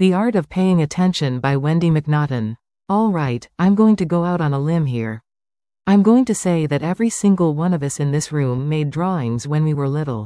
The Art of Paying Attention by Wendy McNaughton. Alright, I'm going to go out on a limb here. I'm going to say that every single one of us in this room made drawings when we were little.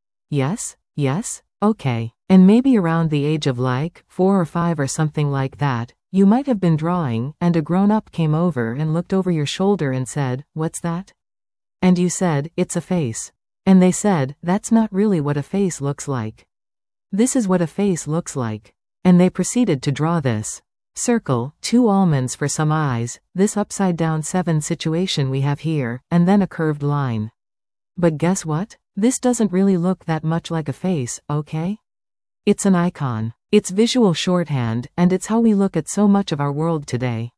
Yes? Yes? Okay. And maybe around the age of like 4 or 5 or something like that, you might have been drawing, and a grown-up came over and looked over your shoulder and said, "What's that?" And you said, "It's a face." And they said, "That's not really what a face looks like. This is what a face looks like." And they proceeded to draw this circle, 2 almonds for some eyes, this upside-down 7 situation we have here, and then a curved line. But guess what? This doesn't really look that much like a face, okay? It's an icon. It's visual shorthand, and it's how we look at so much of our world today.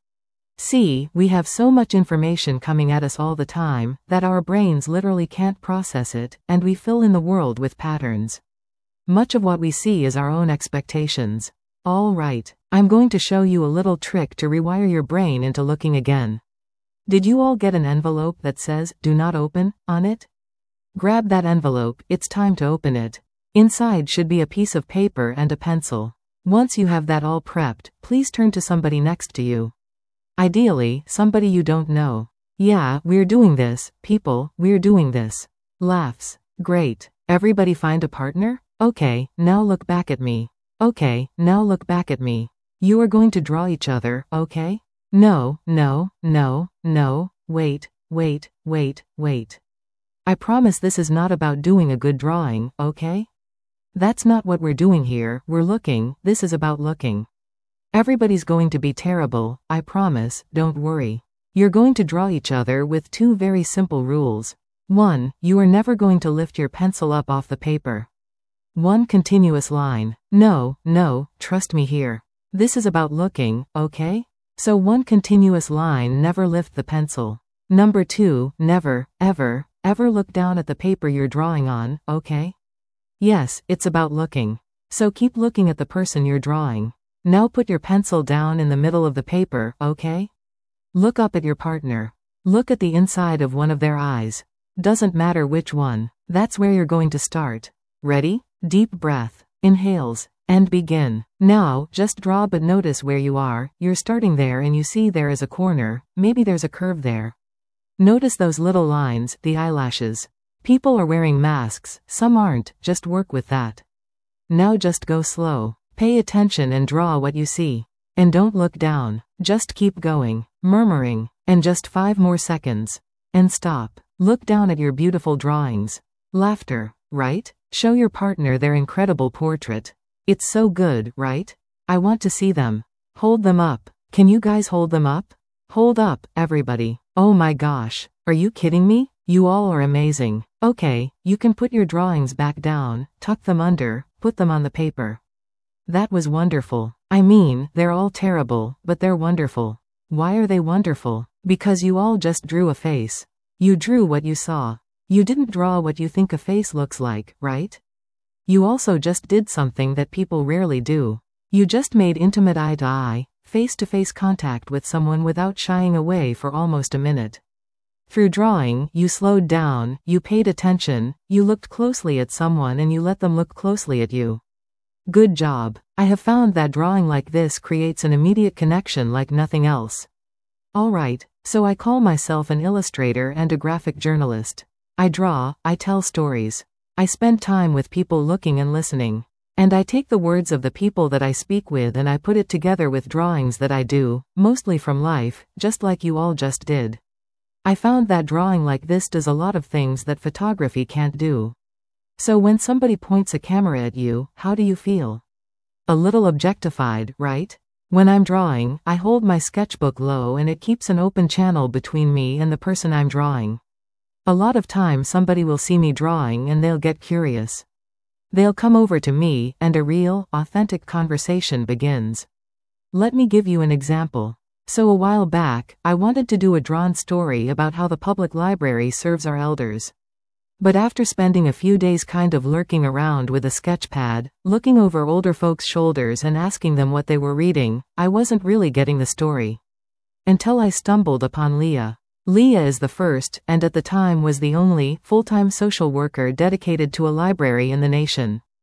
See, we have so much information coming at us all the time, that our brains literally can't process it, and we fill in the world with patterns. Much of what we see is our own expectations. Alright, I'm going to show you a little trick to rewire your brain into looking again. Did you all get an envelope that says, "Do not open," on it? Grab that envelope, it's time to open it. Inside should be a piece of paper and a pencil. Once you have that all prepped, please turn to somebody next to you. Ideally, somebody you don't know. Yeah, we're doing this, people, we're doing this. Laughs. Great. Everybody find a partner? Okay, now look back at me. Okay, now look back at me. You are going to draw each other, okay? No, no, no, no, wait, wait, wait, wait. I promise this is not about doing a good drawing, okay? That's not what we're doing here, we're looking, this is about looking. Everybody's going to be terrible, I promise, don't worry. You're going to draw each other with 2 very simple rules. 1, you are never going to lift your pencil up off the paper. 1 continuous line. No, no, trust me here. This is about looking, okay? So 1 continuous line, never lift the pencil. Number 2, never, ever, ever look down at the paper you're drawing on, okay? Yes, it's about looking. So keep looking at the person you're drawing. Now put your pencil down in the middle of the paper, okay? Look up at your partner. Look at the inside of one of their eyes. Doesn't matter which one. That's where you're going to start. Ready? Deep breath. Inhales. And begin. Now, just draw, but notice where you are. You're starting there and you see there is a corner, maybe there's a curve there. Notice those little lines, the eyelashes. People are wearing masks, some aren't, just work with that. Now just go slow. Pay attention and draw what you see. And don't look down. Just keep going, murmuring, and just 5 more seconds. And stop. Look down at your beautiful drawings. Laughter, right? Show your partner their incredible portrait. It's so good, right? I want to see them. Hold them up. Can you guys hold them up? Hold up, everybody. Oh my gosh. Are you kidding me? You all are amazing. Okay, you can put your drawings back down, tuck them under, put them on the paper. That was wonderful. I mean, they're all terrible, but they're wonderful. Why are they wonderful? Because you all just drew a face. You drew what you saw. You didn't draw what you think a face looks like, right? You also just did something that people rarely do. You just made intimate eye-to-eye, face-to-face contact with someone without shying away for almost a minute. Through drawing, you slowed down, you paid attention, you looked closely at someone and you let them look closely at you. Good job. I have found that drawing like this creates an immediate connection like nothing else. Alright, so I call myself an illustrator and a graphic journalist. I draw, I tell stories. I spend time with people looking and listening. And I take the words of the people that I speak with and I put it together with drawings that I do, mostly from life, just like you all just did. I found that drawing like this does a lot of things that photography can't do. So when somebody points a camera at you, how do you feel? A little objectified, right? When I'm drawing, I hold my sketchbook low and it keeps an open channel between me and the person I'm drawing. A lot of time somebody will see me drawing and they'll get curious. They'll come over to me, and a real, authentic conversation begins. Let me give you an example. So a while back, I wanted to do a drawn story about how the public library serves our elders. But after spending a few days kind of lurking around with a sketch pad, looking over older folks' shoulders and asking them what they were reading, I wasn't really getting the story. Until I stumbled upon Leah. Leah is the first, and at the time was the only, full-time social worker dedicated to a library in the nation.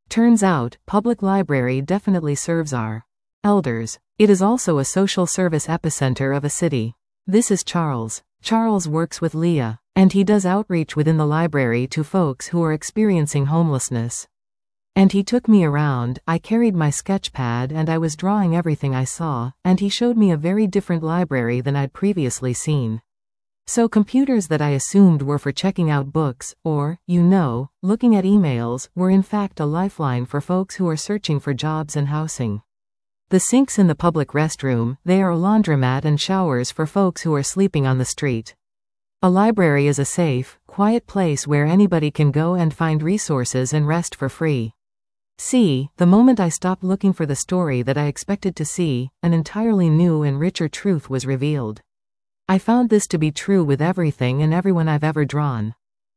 Turns out, public library definitely serves our elders. It is also a social service epicenter of a city. This is Charles. Charles works with Leah, and he does outreach within the library to folks who are experiencing homelessness. And he took me around, I carried my sketch pad and I was drawing everything I saw, and he showed me a very different library than I'd previously seen. So computers that I assumed were for checking out books, or, looking at emails, were in fact a lifeline for folks who are searching for jobs and housing. The sinks in the public restroom, they are a laundromat and showers for folks who are sleeping on the street. A library is a safe, quiet place where anybody can go and find resources and rest for free. See, the moment I stopped looking for the story that I expected to see, an entirely new and richer truth was revealed. I found this to be true with everything and everyone I've ever drawn.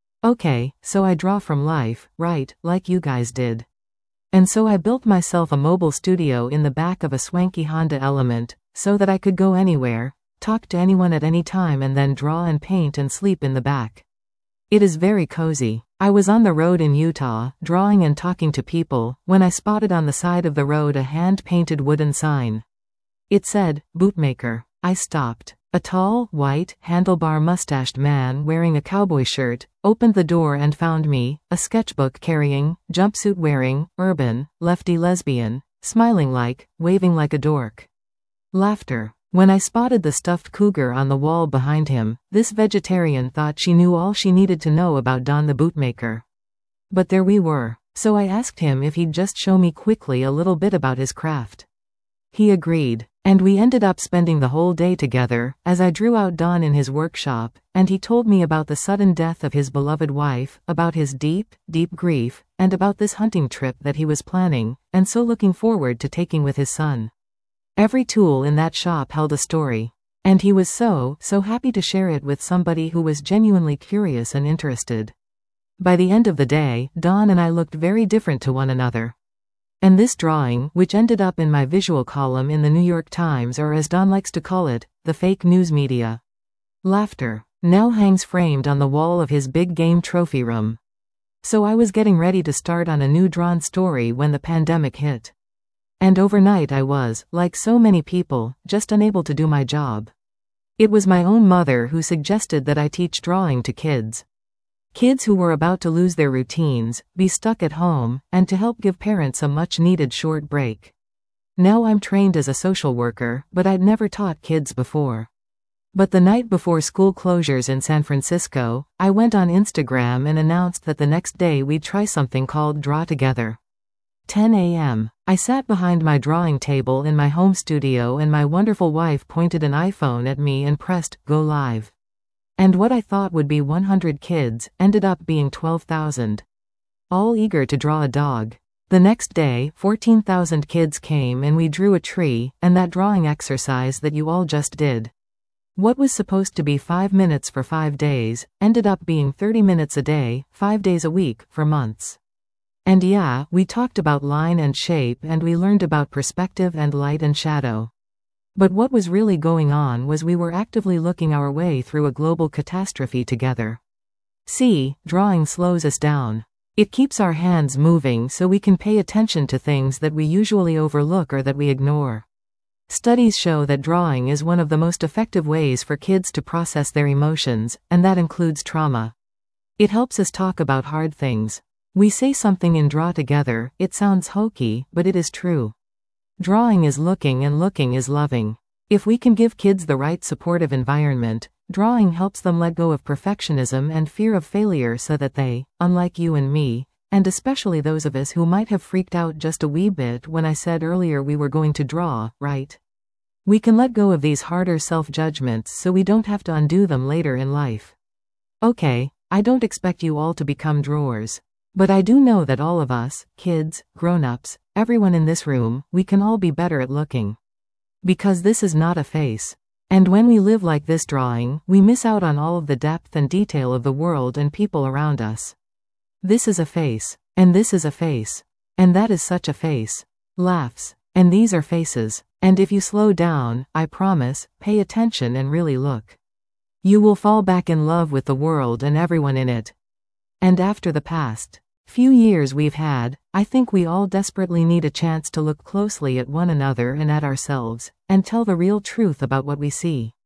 Okay, so I draw from life, right, like you guys did. And so I built myself a mobile studio in the back of a swanky Honda Element, so that I could go anywhere, talk to anyone at any time and then draw and paint and sleep in the back. It is very cozy. I was on the road in Utah, drawing and talking to people, when I spotted on the side of the road a hand-painted wooden sign. It said, "Bootmaker." I stopped. A tall, white, handlebar-mustached man wearing a cowboy shirt opened the door and found me, a sketchbook-carrying, jumpsuit-wearing, urban, lefty lesbian, smiling like, waving like a dork. Laughter. When I spotted the stuffed cougar on the wall behind him, this vegetarian thought she knew all she needed to know about Don the Bootmaker. But there we were. So I asked him if he'd just show me quickly a little bit about his craft. He agreed. And we ended up spending the whole day together, as I drew out Don in his workshop, and he told me about the sudden death of his beloved wife, about his deep, deep grief, and about this hunting trip that he was planning, and so looking forward to taking with his son. Every tool in that shop held a story. And he was so happy to share it with somebody who was genuinely curious and interested. By the end of the day, Don and I looked very different to one another. And this drawing, which ended up in my visual column in the New York Times, or as Don likes to call it, the fake news media. Laughter. Now hangs framed on the wall of his big game trophy room. So I was getting ready to start on a new drawn story when the pandemic hit. And overnight I was, like so many people, just unable to do my job. It was my own mother who suggested that I teach drawing to kids. Kids who were about to lose their routines, be stuck at home, and to help give parents a much-needed short break. Now I'm trained as a social worker, but I'd never taught kids before. But the night before school closures in San Francisco, I went on Instagram and announced that the next day we'd try something called Draw Together. 10 a.m. I sat behind my drawing table in my home studio and my wonderful wife pointed an iPhone at me and pressed Go Live. And what I thought would be 100 kids ended up being 12,000. All eager to draw a dog. The next day, 14,000 kids came and we drew a tree, and that drawing exercise that you all just did. What was supposed to be 5 minutes for 5 days, ended up being 30 minutes a day, 5 days a week, for months. And yeah, we talked about line and shape and we learned about perspective and light and shadow. But what was really going on was we were actively looking our way through a global catastrophe together. See, drawing slows us down. It keeps our hands moving so we can pay attention to things that we usually overlook or that we ignore. Studies show that drawing is one of the most effective ways for kids to process their emotions, and that includes trauma. It helps us talk about hard things. We say something in Draw Together, it sounds hokey, but it is true. Drawing is looking and looking is loving. If we can give kids the right supportive environment, drawing helps them let go of perfectionism and fear of failure so that they, unlike you and me, and especially those of us who might have freaked out just a wee bit when I said earlier we were going to draw, right? We can let go of these harder self-judgments so we don't have to undo them later in life. Okay, I don't expect you all to become drawers. But I do know that all of us, kids, grown-ups, everyone in this room, we can all be better at looking. Because this is not a face. And when we live like this drawing, we miss out on all of the depth and detail of the world and people around us. This is a face. And this is a face. And that is such a face. Laughs. And these are faces. And if you slow down, I promise, pay attention and really look. You will fall back in love with the world and everyone in it. And after the past few years we've had, I think we all desperately need a chance to look closely at one another and at ourselves, and tell the real truth about what we see.